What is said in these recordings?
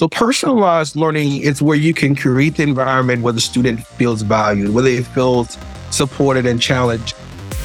So personalized learning is where you can create the environment where the student feels valued, where they feel supported and challenged.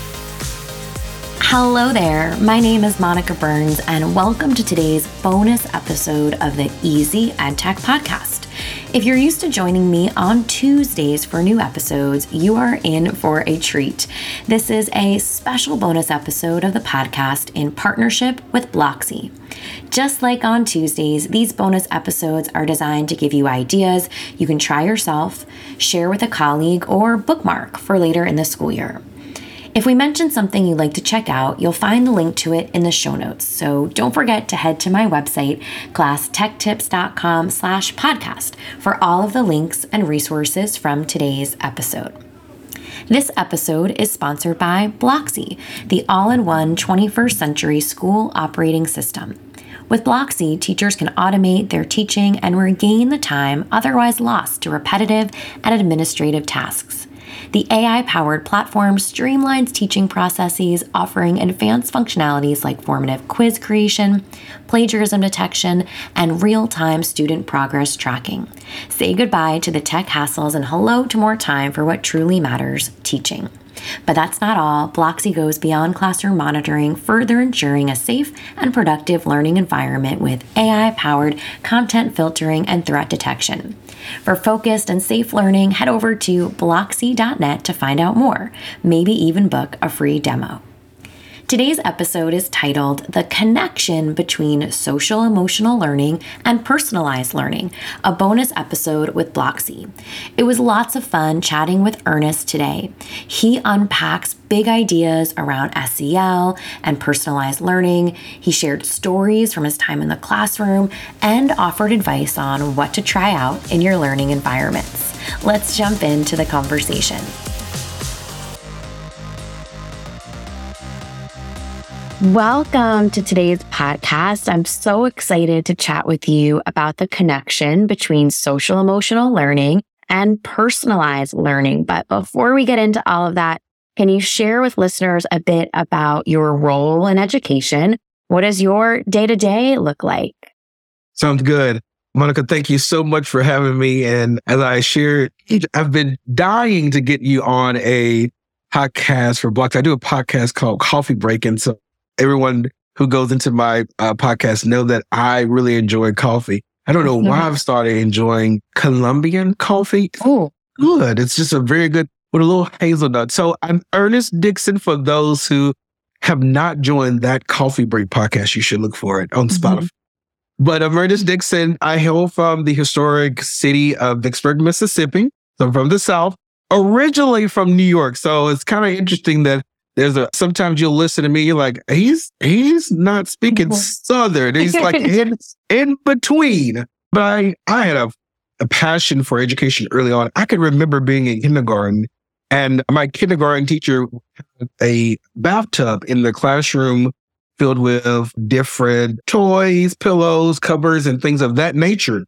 Hello there, my name is Monica Burns, and welcome to today's bonus episode of the Easy EdTech Podcast. If you're used to joining me on Tuesdays for new episodes, you are in for a treat. This is a special bonus episode of the podcast in partnership with Blocksy. Just like on Tuesdays, these bonus episodes are designed to give you ideas you can try yourself, share with a colleague, or bookmark for later in the school year. If we mention something you'd like to check out, you'll find the link to it in the show notes. So don't forget to head to my website, classtechtips.com/podcast, for all of the links and resources from today's episode. This episode is sponsored by Blocksy, the all-in-one 21st century school operating system. With Blocksy, teachers can automate their teaching and regain the time otherwise lost to repetitive and administrative tasks. The AI-powered platform streamlines teaching processes, offering advanced functionalities like formative quiz creation, plagiarism detection, and real-time student progress tracking. Say goodbye to the tech hassles and hello to more time for what truly matters, teaching. But that's not all. Blocksy goes beyond classroom monitoring, further ensuring a safe and productive learning environment with AI-powered content filtering and threat detection. For focused and safe learning, head over to blocksy.net to find out more, maybe even book a free demo. Today's episode is titled The Connection Between Social Emotional Learning and Personalized Learning, a bonus episode with Blocksy. It was lots of fun chatting with Ernest today. He unpacks big ideas around SEL and personalized learning. He shared stories from his time in the classroom and offered advice on what to try out in your learning environments. Let's jump into the conversation. Welcome to today's podcast. I'm so excited to chat with you about the connection between social emotional learning and personalized learning. But before we get into all of that, can you share with listeners a bit about your role in education? What does your day-to-day look like? Sounds good. Monica, thank you so much for having me. And as I shared, I've been dying to get you on a podcast for Blocksy. I do a podcast called Coffee Break. And so everyone who goes into my podcast know that I really enjoy coffee. I don't know why I've started enjoying Colombian coffee. Oh, good. It's just a very good, with a little hazelnut. So I'm Ernest Dixon. For those who have not joined that Coffee Break podcast, you should look for it on Spotify. But I'm Ernest Dixon. I hail from the historic city of Vicksburg, Mississippi. So I'm from the South, originally from New York. So it's kind of interesting that sometimes you'll listen to me, you're like, he's not speaking Southern. He's like in between. But I had a passion for education early on. I can remember being in kindergarten, and my kindergarten teacher had a bathtub in the classroom filled with different toys, pillows, covers, and things of that nature.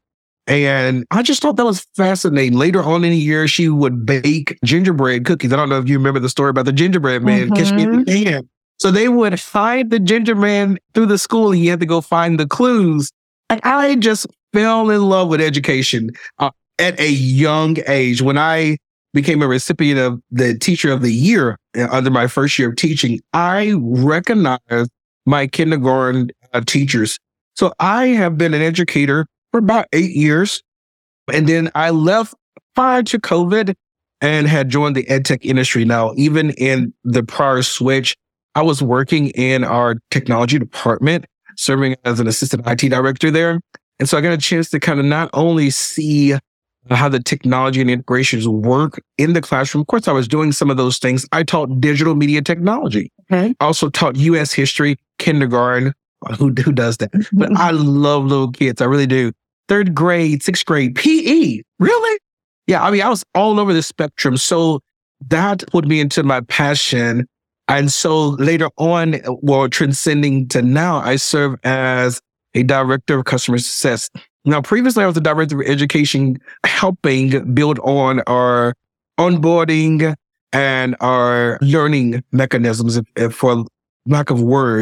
And I just thought that was fascinating. Later on in the year, she would bake gingerbread cookies. I don't know if you remember the story about the gingerbread man. Catch me if you can. So they would hide the gingerbread man through the school, and you had to go find the clues. And I just fell in love with education at a young age. When I became a recipient of the Teacher of the Year under my first year of teaching, I recognized my kindergarten teachers. So I have been an educator for about 8 years. And then I left prior to COVID and had joined the EdTech industry. Now, even in the prior switch, I was working in our technology department, serving as an assistant IT director there. And so I got a chance to kind of not only see how the technology and integrations work in the classroom. Of course, I was doing some of those things. I taught digital media technology. I also taught U.S. history, kindergarten. Who does that? But I love little kids. I really do. 3rd grade, 6th grade, PE. Really? Yeah. I mean, I was all over the spectrum. So that put me into my passion. And so later on, transcending to now, I serve as a director of customer success. Now, previously, I was the director of education, helping build on our onboarding and our learning mechanisms, for lack of words,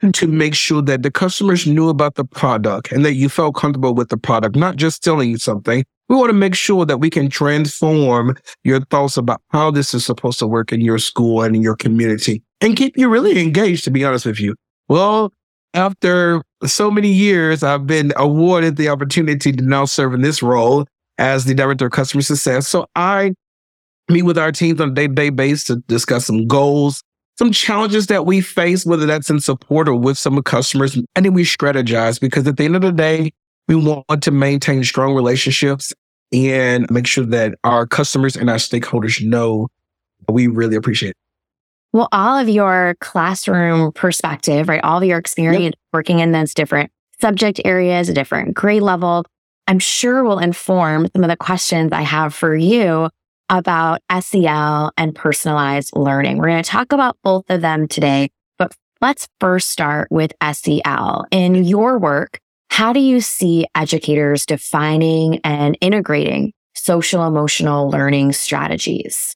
to make sure that the customers knew about the product and that you felt comfortable with the product, not just selling you something. We want to make sure that we can transform your thoughts about how this is supposed to work in your school and in your community and keep you really engaged, to be honest with you. Well, after so many years, I've been awarded the opportunity to now serve in this role as the Director of Customer Success. So I meet with our teams on a day-to-day basis to discuss some goals, some challenges that we face, whether that's in support or with some customers, and then we strategize, because at the end of the day, we want to maintain strong relationships and make sure that our customers and our stakeholders know we really appreciate it. Well, all of your classroom perspective, right? All of your experience working in those different subject areas, a different grade level, I'm sure will inform some of the questions I have for you about SEL and personalized learning. We're going to talk about both of them today, but let's first start with SEL. In your work, how do you see educators defining and integrating social emotional learning strategies?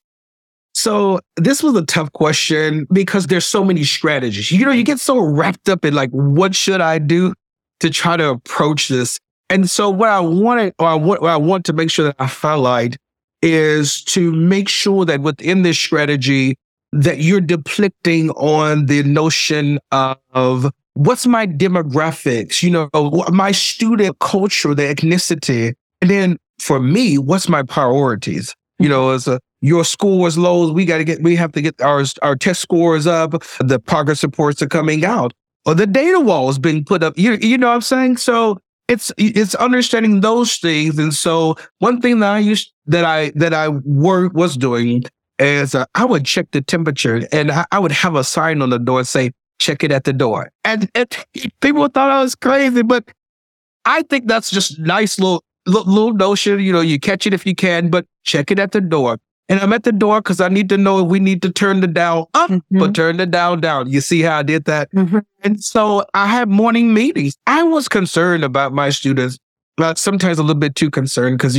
So this was a tough question because there's so many strategies. You get so wrapped up in like, what should I do to try to approach this? And so what I want to make sure that I highlight is to make sure that within this strategy that you're depicting on the notion of what's my demographics, my student culture, the ethnicity. And then for me, what's my priorities? As your score was low, we have to get our test scores up, the progress reports are coming out, or the data wall is being put up. You know what I'm saying? So it's understanding those things. And so one thing that I was doing is I would check the temperature, and I would have a sign on the door say, check it at the door. And people thought I was crazy, but I think that's just nice little notion. You catch it if you can, but check it at the door. And I'm at the door because I need to know if we need to turn the dial up or turn the dial down. You see how I did that? And so I had morning meetings. I was concerned about my students, sometimes a little bit too concerned because,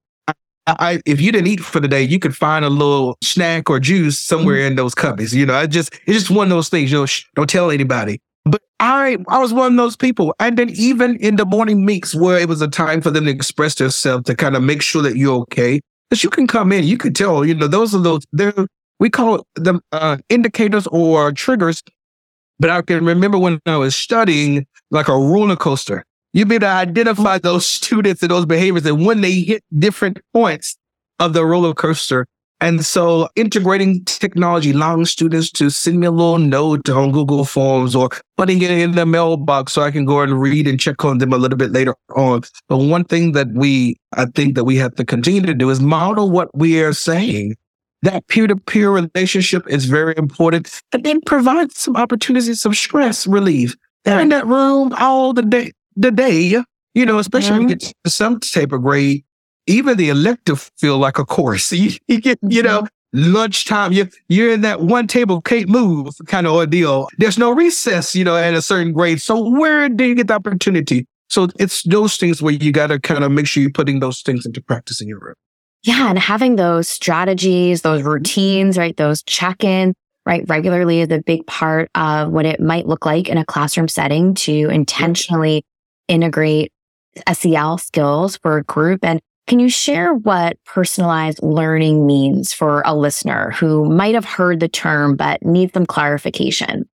if you didn't eat for the day, you could find a little snack or juice somewhere in those cupboards. It's just one of those things. Don't tell anybody. But I was one of those people. And then even in the morning meets where it was a time for them to express themselves, to kind of make sure that you're okay. Because you can come in, you can tell, we call them indicators or triggers. But I can remember when I was studying, like a roller coaster, you'd be able to identify those students and those behaviors and when they hit different points of the roller coaster. And so integrating technology, allowing students to send me a little note on Google Forms or putting it in the mailbox so I can go and read and check on them a little bit later on. But one thing that I think that we have to continue to do is model what we are saying. That peer-to-peer relationship is very important, and then provide some opportunities, some stress relief. They're in that room all the day, especially when you get to some type of grade. Even the elective feel like a course. You get, lunchtime, you're in that one table, can't move kind of ordeal. There's no recess, at a certain grade. So where do you get the opportunity? So it's those things where you got to kind of make sure you're putting those things into practice in your room. Yeah. And having those strategies, those routines, right? Those check-ins, right? Regularly is a big part of what it might look like in a classroom setting to intentionally integrate SEL skills for a group. And can you share what personalized learning means for a listener who might have heard the term but needs some clarification?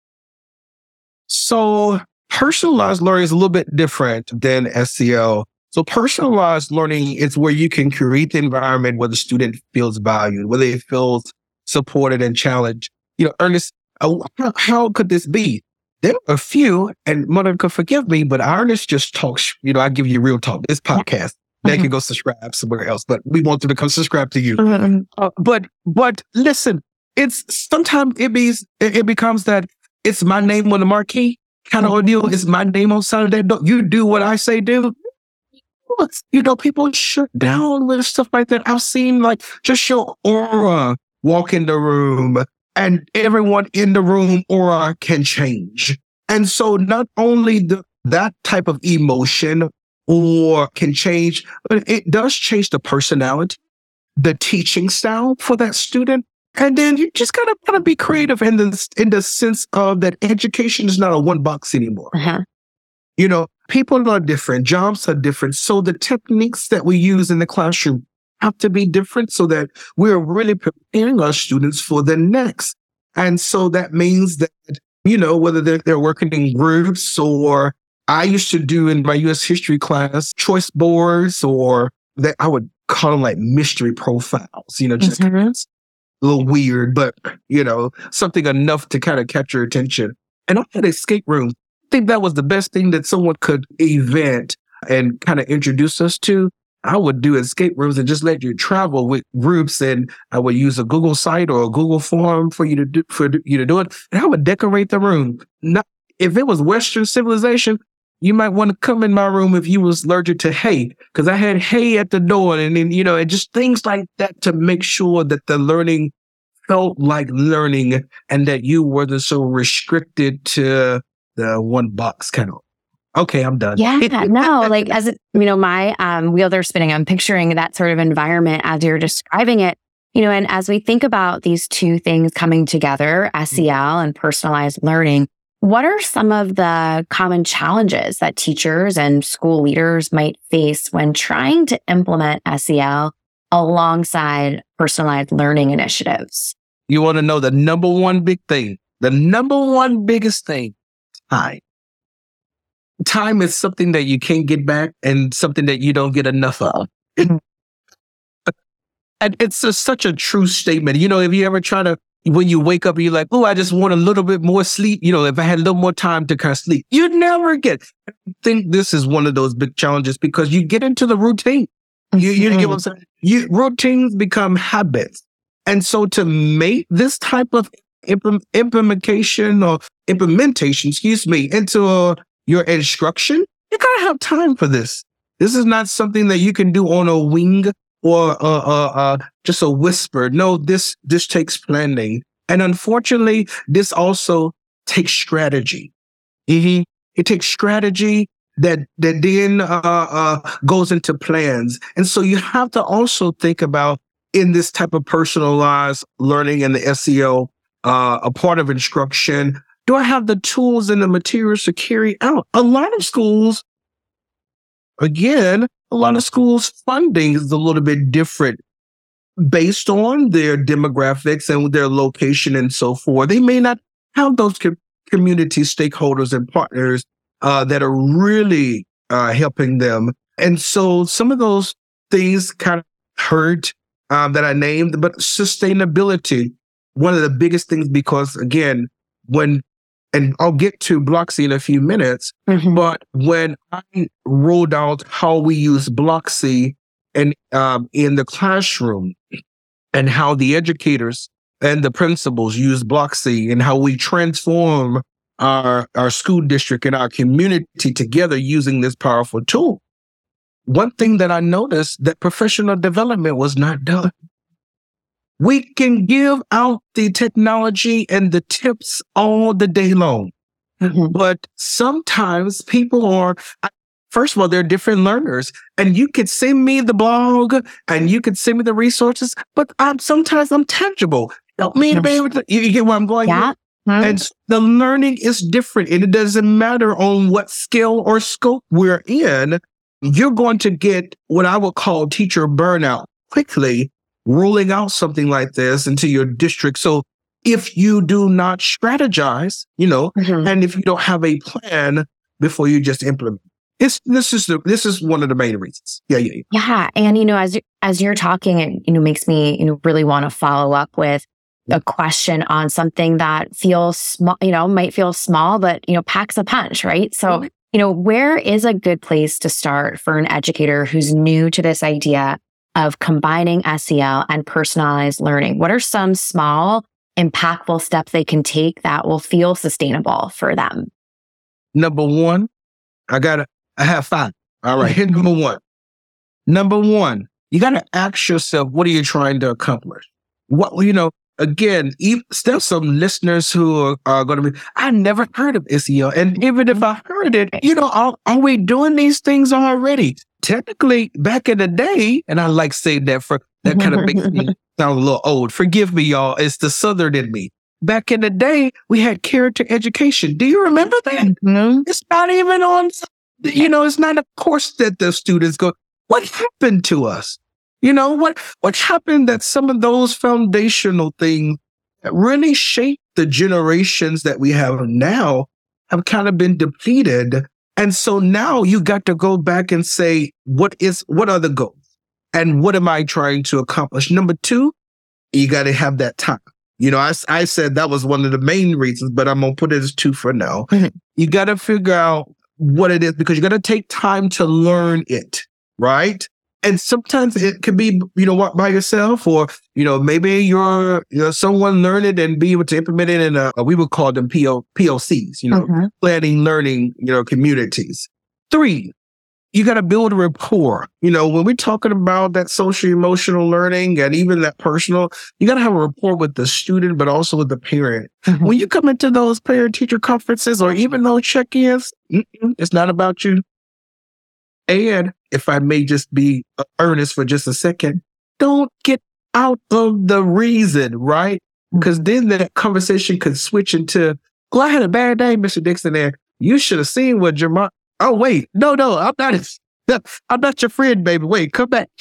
So personalized learning is a little bit different than SEL. So personalized learning is where you can create the environment where the student feels valued, where they feel supported and challenged. Ernest, how could this be? There are a few, and Mother could forgive me, but Ernest just talks, I give you real talk, this podcast. They can go subscribe somewhere else, but we want them to come subscribe to you. But listen, sometimes it becomes that it's my name on the marquee kind of ordeal. It's my name on Saturday. Don't you do what I say do? People shut down with stuff like that. I've seen just your aura walk in the room, and everyone in the room aura can change. And so not only that type of emotion or can change, but it does change the personality, the teaching style for that student. And then you just gotta be creative in the sense of that education is not a one box anymore. Uh-huh. People are different, jobs are different. So the techniques that we use in the classroom have to be different so that we're really preparing our students for the next. And so that means that, whether they're working in groups, or I used to do in my U.S. history class, choice boards, or that I would call them like mystery profiles, just Mm-hmm. a little weird, but, something enough to kind of catch your attention. And I had escape rooms. I think that was the best thing that someone could invent and kind of introduce us to. I would do escape rooms and just let you travel with groups, and I would use a Google site or a Google form for you to do it. And I would decorate the room. Not, if it was Western civilization, you might want to come in my room if you was allergic to hay, because I had hay at the door, and then, and just things like that to make sure that the learning felt like learning and that you wasn't so restricted to the one box kind of. Okay, I'm done. Yeah, no, like my wheels are spinning. I'm picturing that sort of environment as you're describing it, and as we think about these two things coming together, SEL and personalized learning, what are some of the common challenges that teachers and school leaders might face when trying to implement SEL alongside personalized learning initiatives? You want to know the number one big thing, the number one biggest thing, time. Time is something that you can't get back and something that you don't get enough of. And it's such a true statement. If you ever try to, when you wake up, you're like, oh, I just want a little bit more sleep. If I had a little more time to kind of sleep, you'd never get. I think this is one of those big challenges because you get into the routine. You get what I'm saying? Routines become habits. And so to make this type of implementation, into your instruction, you gotta have time for this. This is not something that you can do on a wing or just a whisper. No, this takes planning. And unfortunately, this also takes strategy. Mm-hmm. It takes strategy that then goes into plans. And so you have to also think about, in this type of personalized learning and the SEL, a part of instruction, do I have the tools and the materials to carry out? A lot of schools funding is a little bit different based on their demographics and their location and so forth. They may not have those community stakeholders and partners that are really helping them. And so some of those things kind of hurt that I named, but sustainability, one of the biggest things, because again, and I'll get to Blocksy in a few minutes, but when I rolled out how we use Blocksy in the classroom and how the educators and the principals use Blocksy and how we transform our school district and our community together using this powerful tool, one thing that I noticed, that professional development was not done. We can give out the technology and the tips all the day long. But sometimes people first of all, they're different learners, and you could send me the blog and you could send me the resources, but sometimes I'm tangible. Help me to be able to, you get where I'm going? Yeah. And the learning is different, and it doesn't matter on what scale or scope we're in. You're going to get what I would call teacher burnout quickly, rolling out something like this into your district. So if you do not strategize, and if you don't have a plan before you just implement, this is one of the main reasons. Yeah. And, as you're talking, it, makes me, really want to follow up with a question on something that feels small, might feel small, but, packs a punch, right? So, where is a good place to start for an educator who's new to this idea of combining SEL and personalized learning? What are some small, impactful steps they can take that will feel sustainable for them? Number one, I have 5. All right. Here's number one. Number one, you got to ask yourself, what are you trying to accomplish? Again, there's some listeners who are going to be, I never heard of SEL. And even if I heard it, are we doing these things already? Technically, back in the day, and I like saying that That kind of makes me sound a little old. Forgive me, y'all. It's the Southern in me. Back in the day, we had character education. Do you remember that? Mm-hmm. It's not even on, it's not a course that the students go. What happened to us? What happened that some of those foundational things that really shaped the generations that we have now have kind of been depleted. And so now you got to go back and say, what are the goals? And what am I trying to accomplish? Number two, you got to have that time. I said that was one of the main reasons, but I'm going to put it as two for now. Mm-hmm. You got to figure out what it is because you got to take time to learn it, right? And sometimes it could be, by yourself or, maybe you're someone learn it and be able to implement it in we would call them POCs, mm-hmm. planning, learning, communities. 3, you got to build a rapport. When we're talking about that social emotional learning and even that personal, you got to have a rapport with the student, but also with the parent. Mm-hmm. When you come into those parent teacher conferences or even those check-ins, it's not about you. And if I may just be earnest for just a second, don't get out of the reason, right? Because then that conversation could switch into, well, I had a bad day, Mr. Dixon, there. You should have seen what Jamar. Oh, wait, no, I'm not your friend, baby. Wait, come back.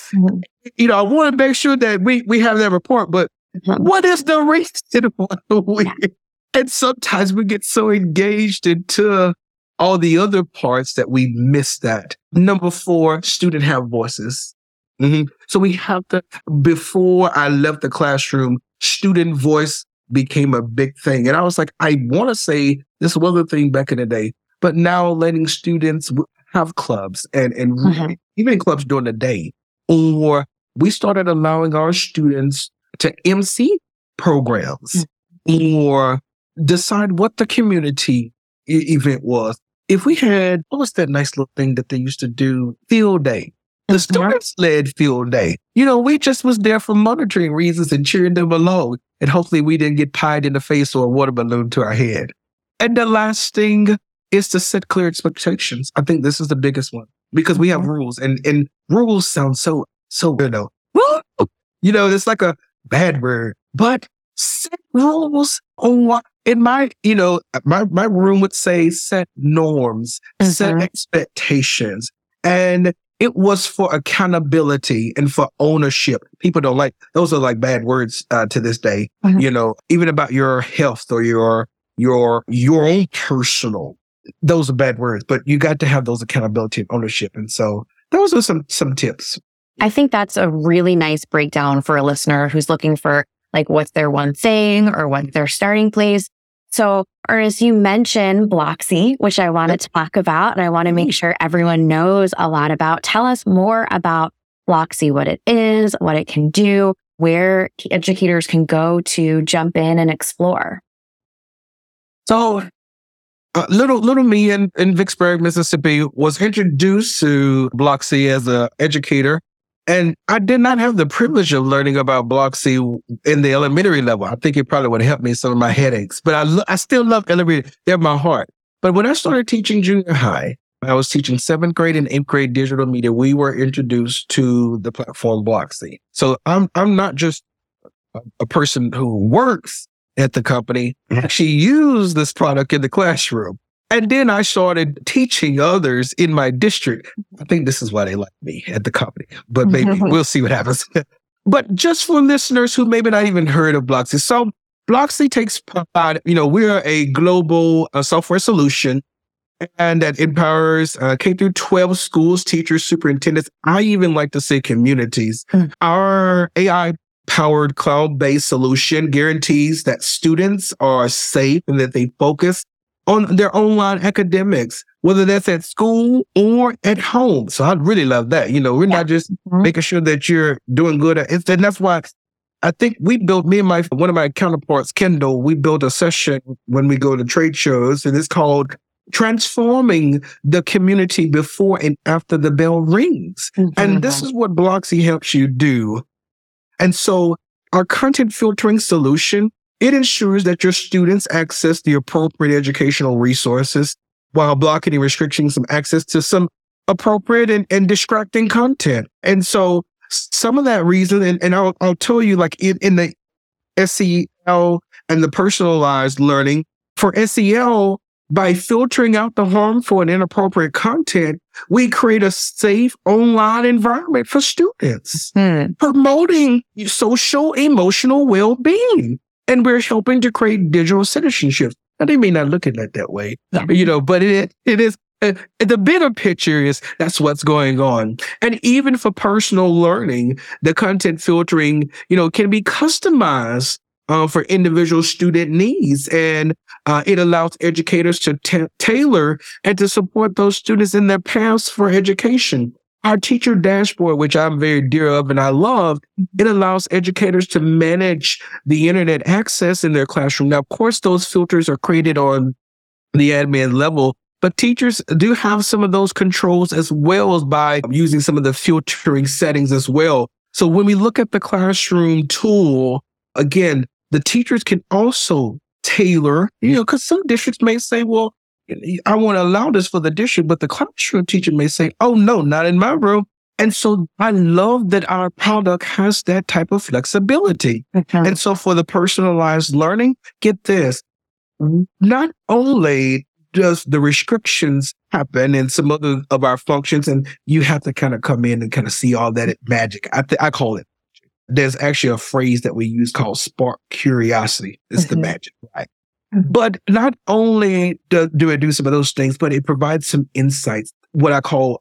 I want to make sure that we have that report, but what is the reason? And sometimes we get so engaged into all the other parts that we miss that. Number 4, student have voices. Mm-hmm. So we have to, before I left the classroom, student voice became a big thing. And I was like, I want to say this was the thing back in the day, but now letting students have clubs and mm-hmm. even clubs during the day, or we started allowing our students to MC programs mm-hmm. or decide what the community event was. If we had, what was that nice little thing that they used to do? Field day. The students led field day. We just was there for monitoring reasons and cheering them along. And hopefully we didn't get pied in the face or a water balloon to our head. And the last thing is to set clear expectations. I think this is the biggest one because we have rules and rules sound so, it's like a bad word, but set rules on what. In my room would say set norms, mm-hmm. set expectations. And it was for accountability and for ownership. People don't like, those are like bad words to this day, mm-hmm. Even about your health or your own personal, those are bad words, but you got to have those accountability and ownership. And so those are some tips. I think that's a really nice breakdown for a listener who's looking for like what's their one thing or what's their starting place. So, Ernest, you mentioned Blocksy, which I wanted to talk about, and I want to make sure everyone knows a lot about. Tell us more about Blocksy, what it is, what it can do, where educators can go to jump in and explore. So, little me in Vicksburg, Mississippi, was introduced to Blocksy as an educator. And I did not have the privilege of learning about Blocksy in the elementary level. I think it probably would have helped me some of my headaches. But I still love elementary. They're my heart. But when I started teaching junior high, I was teaching 7th grade and 8th grade digital media. We were introduced to the platform Blocksy. So I'm not just a person who works at the company. I actually use this product in the classroom. And then I started teaching others in my district. I think this is why they like me at the company, but maybe we'll see what happens. But just for listeners who maybe not even heard of Blocksy. So Blocksy takes pride, we're a global software solution and that empowers K through 12 schools, teachers, superintendents. I even like to say communities. Our AI-powered cloud-based solution guarantees that students are safe and that they focus on their online academics, whether that's at school or at home. So I really love that. We're not just making sure that you're doing good. And that's why I think we built, me and one of my counterparts, Kendall, we built a session when we go to trade shows, and it's called Transforming the Community Before and After the Bell Rings. Mm-hmm. And this is what Blocksy helps you do. And so our content filtering solution, it ensures that your students access the appropriate educational resources while blocking and restricting some access to some appropriate and distracting content. And so some of that reason, and I'll tell you, like in the SEL and the personalized learning, for SEL, by filtering out the harmful and inappropriate content, we create a safe online environment for students, promoting social emotional well-being. And we're helping to create digital citizenship. Now, they may not look at it that way, but it is. The bigger picture is that's what's going on. And even for personal learning, the content filtering, can be customized for individual student needs. And it allows educators to tailor and to support those students in their paths for education. Our teacher dashboard, which I'm very dear of and I love, it allows educators to manage the internet access in their classroom. Now, of course, those filters are created on the admin level, but teachers do have some of those controls as well as by using some of the filtering settings as well. So when we look at the classroom tool, again, the teachers can also tailor, because some districts may say, well, I want to allow this for the district, but the classroom teacher may say, oh, no, not in my room. And so I love that our product has that type of flexibility. And so for the personalized learning, get this, not only does the restrictions happen in some other of our functions, and you have to kind of come in and kind of see all that magic. I call it. There's actually a phrase that we use called spark curiosity. It's the magic, right? But not only do it do some of those things, but it provides some insights, what I call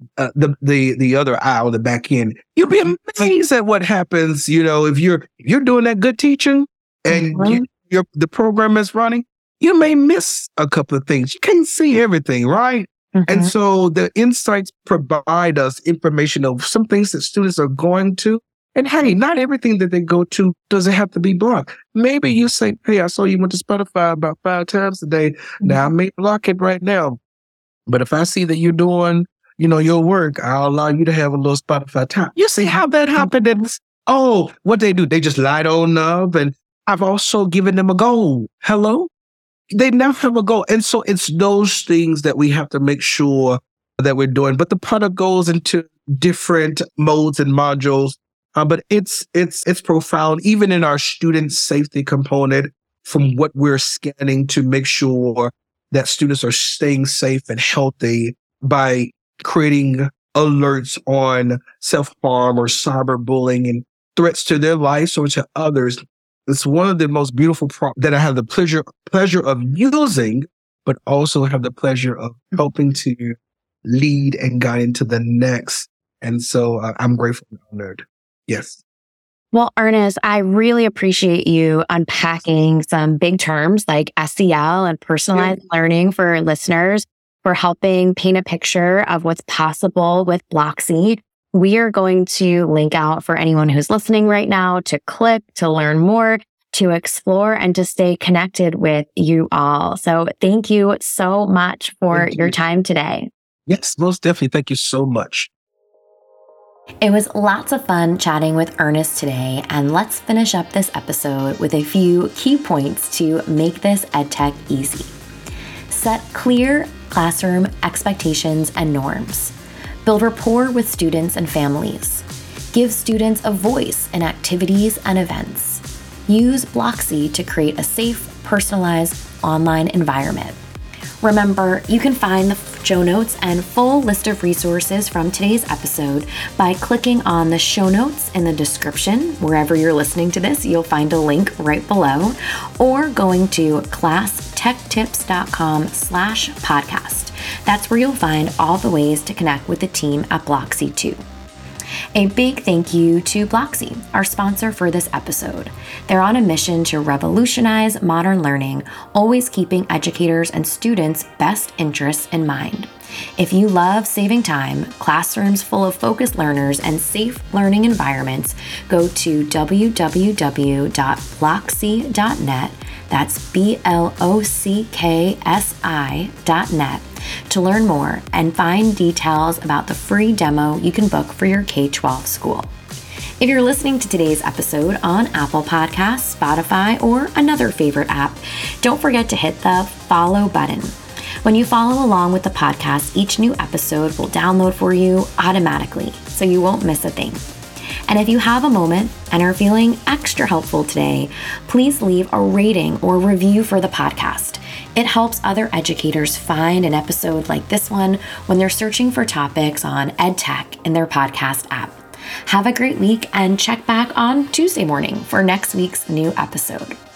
the other eye on the back end. You'll be amazed at what happens, if you're doing that good teaching and the program is running, you may miss a couple of things. You can't see everything, right? And so the insights provide us information of some things that students are going to. And hey, not everything that they go to doesn't have to be blocked. Maybe you say, hey, I saw you went to Spotify about 5 times a day. Now I may block it right now. But if I see that you're doing, your work, I'll allow you to have a little Spotify time. You see how that happened? What they do, they just light on up. And I've also given them a goal. Hello? They now have a goal. And so it's those things that we have to make sure that we're doing. But the product goes into different modes and modules. But it's profound, even in our student safety component, from what we're scanning to make sure that students are staying safe and healthy by creating alerts on self-harm or cyberbullying and threats to their lives or to others. It's one of the most beautiful that I have the pleasure of using, but also have the pleasure of helping to lead and guide into the next. And so I'm grateful and honored. Yes. Well, Ernest, I really appreciate you unpacking some big terms like SEL and personalized learning for listeners, for helping paint a picture of what's possible with Blocksy. We are going to link out for anyone who's listening right now to click, to learn more, to explore, and to stay connected with you all. So thank you so much for your time today. Yes, most definitely. Thank you so much. It was lots of fun chatting with Ernest today, and let's finish up this episode with a few key points to make this EdTech easy. Set clear classroom expectations and norms. Build rapport with students and families. Give students a voice in activities and events. Use Blocksy to create a safe, personalized online environment. Remember, you can find the show notes and full list of resources from today's episode by clicking on the show notes in the description. Wherever you're listening to this, you'll find a link right below, or going to classtechtips.com/podcast. That's where you'll find all the ways to connect with the team at Blocksy too. A big thank you to Blocksy, our sponsor for this episode. They're on a mission to revolutionize modern learning, always keeping educators and students' best interests in mind. If you love saving time, classrooms full of focused learners, and safe learning environments, go to www.blocksy.net. That's BLOCKSI.net to learn more and find details about the free demo you can book for your K-12 school. If you're listening to today's episode on Apple Podcasts, Spotify, or another favorite app, don't forget to hit the follow button. When you follow along with the podcast, each new episode will download for you automatically, so you won't miss a thing. And if you have a moment and are feeling extra helpful today, please leave a rating or review for the podcast. It helps other educators find an episode like this one when they're searching for topics on EdTech in their podcast app. Have a great week and check back on Tuesday morning for next week's new episode.